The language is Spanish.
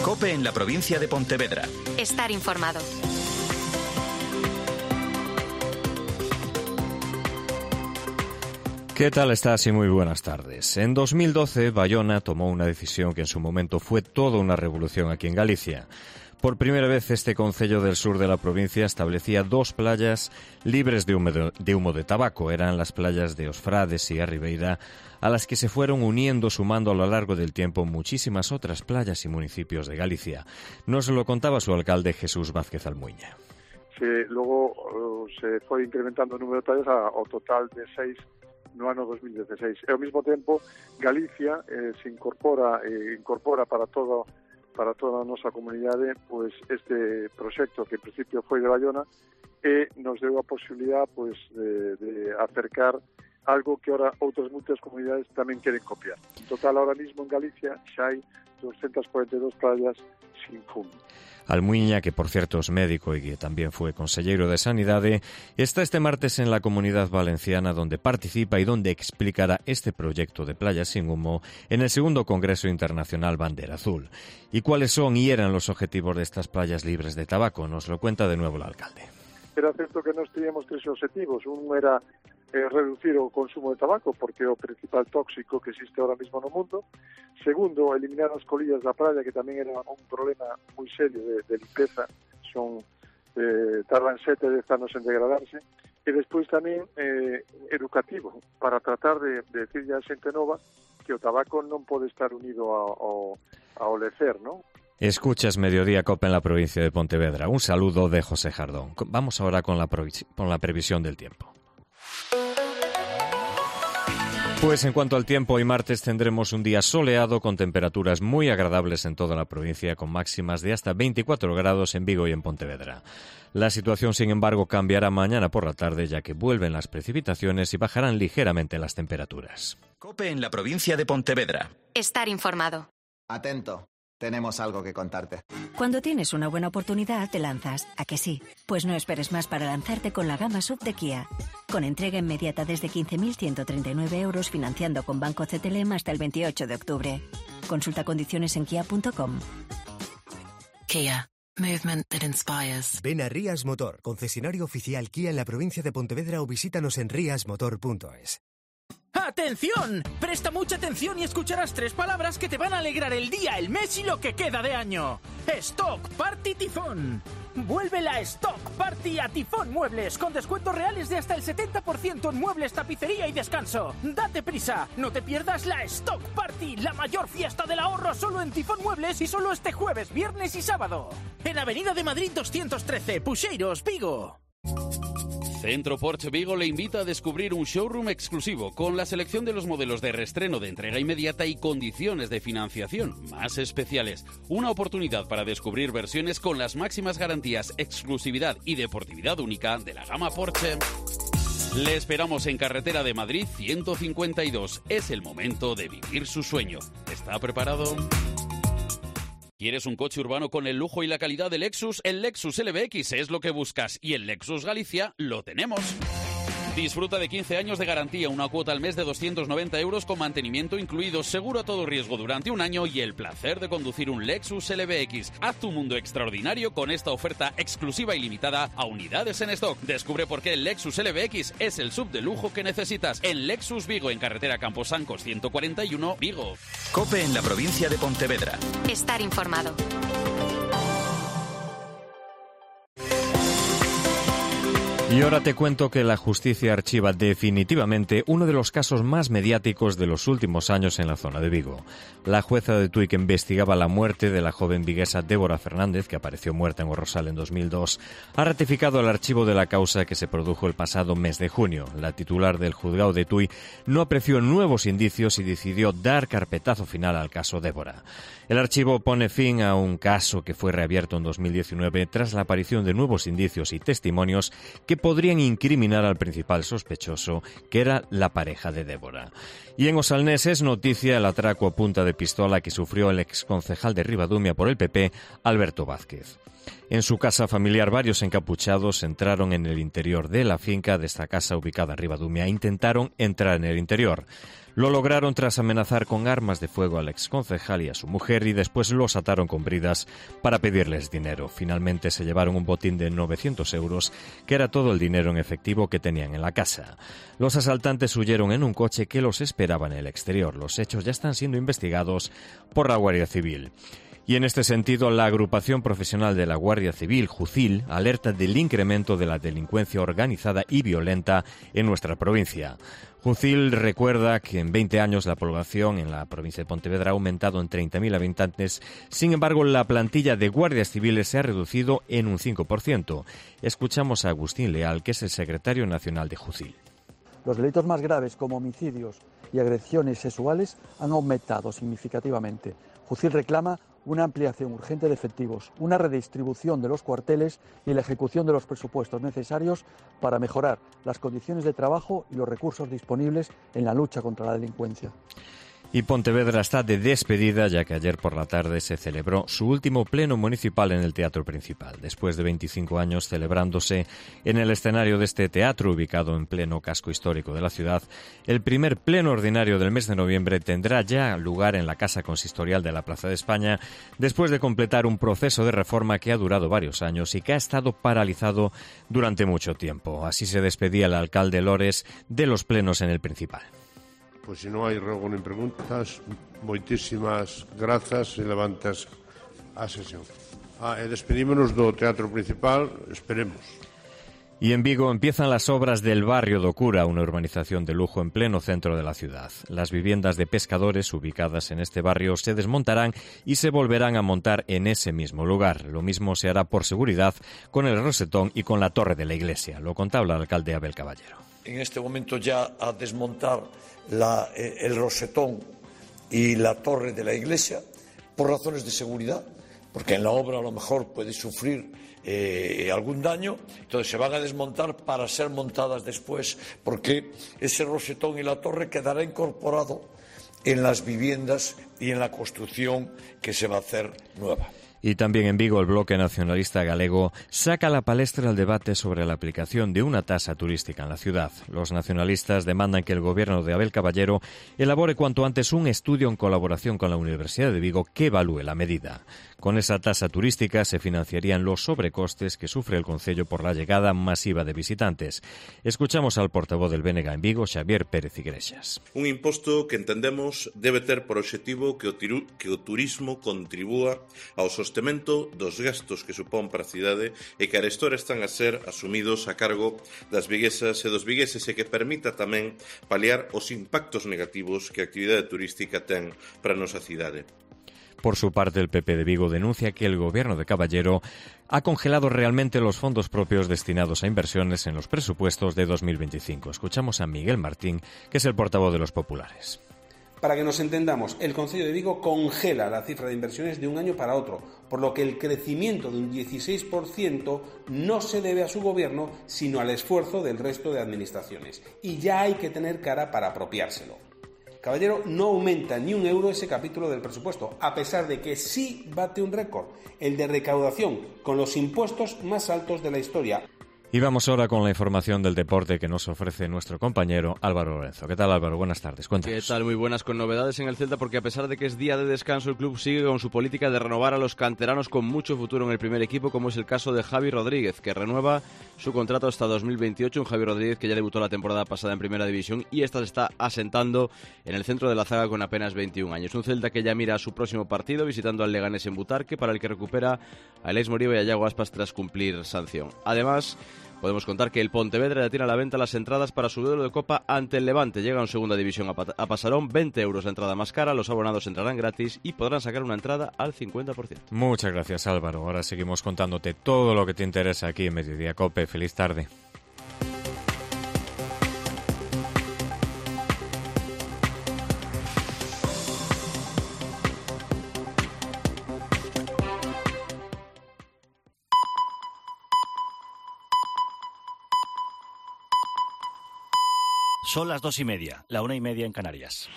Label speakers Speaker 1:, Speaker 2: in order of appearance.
Speaker 1: COPE en la provincia de Pontevedra.
Speaker 2: Estar informado.
Speaker 3: ¿Qué tal estás y muy buenas tardes? En 2012, Bayona tomó una decisión que en su momento fue toda una revolución aquí en Galicia. Por primera vez, este concello del sur de la provincia establecía 2 playas libres de humo de tabaco. Eran las playas de Os Frades y a Ribeira, a las que se fueron uniendo, sumando a lo largo del tiempo muchísimas otras playas y municipios de Galicia. Nos lo contaba su alcalde Jesús Vázquez Almuña.
Speaker 4: Logo se foi incrementando o número de playas ao total de 6 no ano 2016. E ao mesmo tempo, Galicia se incorpora para toda a nosa comunidade pois este proxecto que en principio foi de Bayona e nos deu a posibilidad pois de acercar algo que ahora outras moitas comunidades tamén queren copiar. En total, ahora mismo en Galicia xa hai 242 playas sin fumo.
Speaker 3: Almuña, que por cierto es médico y que también fue consejero de Sanidade, está este martes en la Comunidad Valenciana, donde participa y donde explicará este proyecto de playas sin humo en el segundo Congreso Internacional Bandera Azul. ¿Y cuáles son y eran los objetivos de estas playas libres de tabaco? Nos lo cuenta de nuevo el alcalde.
Speaker 4: Era certo que nós teníamos 3 objetivos. Un era reducir o consumo de tabaco, porque é o principal tóxico que existe ahora mismo no mundo. Segundo, eliminar as colillas da praia, que tamén era un problema moi serio de limpeza. Tardan 7 anos en degradarse. E despois tamén educativo, para tratar de decirle a xente nova que o tabaco non pode estar unido ao lecer, non?
Speaker 3: Escuchas Mediodía COPE en la provincia de Pontevedra. Un saludo de José Jardón. Vamos ahora con la previsión del tiempo. Pues en cuanto al tiempo, hoy martes tendremos un día soleado con temperaturas muy agradables en toda la provincia, con máximas de hasta 24 grados en Vigo y en Pontevedra. La situación, sin embargo, cambiará mañana por la tarde, ya que vuelven las precipitaciones y bajarán ligeramente las temperaturas.
Speaker 1: COPE en la provincia de Pontevedra.
Speaker 2: Estar informado.
Speaker 5: Atento. Tenemos algo que contarte.
Speaker 6: Cuando tienes una buena oportunidad, te lanzas. ¿A que sí? Pues no esperes más para lanzarte con la gama SUV de Kia. Con entrega inmediata desde 15.139 euros, financiando con Banco CTLM hasta el 28 de octubre. Consulta condiciones en kia.com.
Speaker 7: Kia. Movement that inspires.
Speaker 8: Ven a Rías Motor, concesionario oficial Kia en la provincia de Pontevedra, o visítanos en riasmotor.es.
Speaker 9: ¡Atención! Presta mucha atención y escucharás 3 palabras que te van a alegrar el día, el mes y lo que queda de año. Stock Party Tifón. Vuelve la Stock Party a Tifón Muebles, con descuentos reales de hasta el 70% en muebles, tapicería y descanso. ¡Date prisa! No te pierdas la Stock Party, la mayor fiesta del ahorro solo en Tifón Muebles y solo este jueves, viernes y sábado. En Avenida de Madrid 213, Puxeiros, Vigo.
Speaker 10: Centro Porsche Vigo le invita a descubrir un showroom exclusivo con la selección de los modelos de reestreno, de entrega inmediata y condiciones de financiación más especiales. Una oportunidad para descubrir versiones con las máximas garantías, exclusividad y deportividad única de la gama Porsche. Le esperamos en Carretera de Madrid 152. Es el momento de vivir su sueño. ¿Está preparado? ¿Quieres un coche urbano con el lujo y la calidad del Lexus? El Lexus LBX es lo que buscas y en Lexus Galicia lo tenemos. Disfruta de 15 años de garantía, una cuota al mes de 290 euros con mantenimiento incluido, seguro a todo riesgo durante un año y el placer de conducir un Lexus LBX. Haz tu mundo extraordinario con esta oferta exclusiva y limitada a unidades en stock. Descubre por qué el Lexus LBX es el SUV de lujo que necesitas en Lexus Vigo, en carretera Camposancos 141, Vigo.
Speaker 1: COPE en la provincia de Pontevedra.
Speaker 2: Estar informado.
Speaker 3: Y ahora te cuento que la justicia archiva definitivamente uno de los casos más mediáticos de los últimos años en la zona de Vigo. La jueza de Tui, que investigaba la muerte de la joven viguesa Débora Fernández, que apareció muerta en Orrosal en 2002, ha ratificado el archivo de la causa que se produjo el pasado mes de junio. La titular del juzgado de Tui no apreció nuevos indicios y decidió dar carpetazo final al caso Débora. El archivo pone fin a un caso que fue reabierto en 2019 tras la aparición de nuevos indicios y testimonios que podrían incriminar al principal sospechoso, que era la pareja de Débora. Y en Osalnés es noticia el atraco a punta de pistola que sufrió el exconcejal de Ribadumia por el PP, Alberto Vázquez. En su casa familiar, varios encapuchados entraron en el interior de la finca de esta casa ubicada en Ribadumia e intentaron entrar en el interior. Lo lograron tras amenazar con armas de fuego al exconcejal y a su mujer y después los ataron con bridas para pedirles dinero. Finalmente se llevaron un botín de 900 euros, que era todo el dinero en efectivo que tenían en la casa. Los asaltantes huyeron en un coche que los esperaba en el exterior. Los hechos ya están siendo investigados por la Guardia Civil. Y en este sentido, la agrupación profesional de la Guardia Civil, JUCIL, alerta del incremento de la delincuencia organizada y violenta en nuestra provincia. JUCIL recuerda que en 20 años la población en la provincia de Pontevedra ha aumentado en 30.000 habitantes. Sin embargo, la plantilla de guardias civiles se ha reducido en un 5%. Escuchamos a Agustín Leal, que es el secretario nacional de JUCIL.
Speaker 11: Los delitos más graves, como homicidios y agresiones sexuales, han aumentado significativamente. JUCIL reclama una ampliación urgente de efectivos, una redistribución de los cuarteles y la ejecución de los presupuestos necesarios para mejorar las condiciones de trabajo y los recursos disponibles en la lucha contra la delincuencia.
Speaker 3: Y Pontevedra está de despedida, ya que ayer por la tarde se celebró su último pleno municipal en el Teatro Principal. Después de 25 años celebrándose en el escenario de este teatro, ubicado en pleno casco histórico de la ciudad, el primer pleno ordinario del mes de noviembre tendrá ya lugar en la Casa Consistorial de la Plaza de España, después de completar un proceso de reforma que ha durado varios años y que ha estado paralizado durante mucho tiempo. Así se despedía el alcalde Lores de los plenos en el Principal.
Speaker 12: Pois se non hai rogo nin preguntas, moitísimas grazas e levantas a sesión. E despedímonos do Teatro Principal, esperemos.
Speaker 3: Y en Vigo empiezan las obras del barrio do Cura, una urbanización de lujo en pleno centro de la ciudad. Las viviendas de pescadores ubicadas en este barrio se desmontarán y se volverán a montar en ese mismo lugar. Lo mismo se hará por seguridad con el rosetón y con la torre de la iglesia. Lo contaba el alcalde Abel Caballero.
Speaker 13: En este momento ya a desmontar el rosetón y la torre de la iglesia por razones de seguridad, porque en la obra a lo mejor puede sufrir algún daño, entonces se van a desmontar para ser montadas después, porque ese rosetón y la torre quedará incorporado en las viviendas y en la construcción que se va a hacer nueva.
Speaker 3: Y también en Vigo el Bloque Nacionalista Galego saca a la palestra el debate sobre la aplicación de una tasa turística en la ciudad. Los nacionalistas demandan que el gobierno de Abel Caballero elabore cuanto antes un estudio en colaboración con la Universidad de Vigo que evalúe la medida. Con esa tasa turística se financiarían los sobrecostes que sufre el concello por la llegada masiva de visitantes. Escuchamos al portavoz del BNG en Vigo, Xavier Pérez Iglesias.
Speaker 14: Un imposto que entendemos debe ter por obxectivo que o turismo contribúa ao sostemento dos gastos que supón para a cidade e que arestora están a ser asumidos a cargo das viguesas e dos vigueses e que permita tamén paliar os impactos negativos que a actividade turística ten para a nosa cidade.
Speaker 3: Por su parte, el PP de Vigo denuncia que el gobierno de Caballero ha congelado realmente los fondos propios destinados a inversiones en los presupuestos de 2025. Escuchamos a Miguel Martín, que es el portavoz de los populares.
Speaker 15: Para que nos entendamos, el Concello de Vigo congela la cifra de inversiones de un año para otro, por lo que el crecimiento de un 16% no se debe a su gobierno, sino al esfuerzo del resto de administraciones. Y ya hay que tener cara para apropiárselo. Caballero no aumenta ni un euro ese capítulo del presupuesto, a pesar de que sí bate un récord, el de recaudación, con los impuestos más altos de la historia.
Speaker 3: Y vamos ahora con la información del deporte que nos ofrece nuestro compañero Álvaro Lorenzo. ¿Qué tal, Álvaro? Buenas tardes, cuéntanos.
Speaker 16: ¿Qué tal? Muy buenas, con novedades en el Celta, porque a pesar de que es día de descanso, el club sigue con su política de renovar a los canteranos con mucho futuro en el primer equipo, como es el caso de Javi Rodríguez, que renueva su contrato hasta 2028. Un Javi Rodríguez que ya debutó la temporada pasada en Primera División y esta se está asentando en el centro de la zaga con apenas 21 años. Un Celta que ya mira a su próximo partido, visitando al Leganés en Butarque, para el que recupera a Alex Moriba y a Yago Aspas tras cumplir sanción. Además, podemos contar que el Pontevedra ya tiene a la venta las entradas para su duelo de Copa ante el Levante. Llega en Segunda División a Pasarón, 20 euros la entrada más cara, los abonados entrarán gratis y podrán sacar una entrada al 50%.
Speaker 3: Muchas gracias, Álvaro. Ahora seguimos contándote todo lo que te interesa aquí en Mediodía Cope. Feliz tarde.
Speaker 17: Son las 2:30, la 1:30 en Canarias.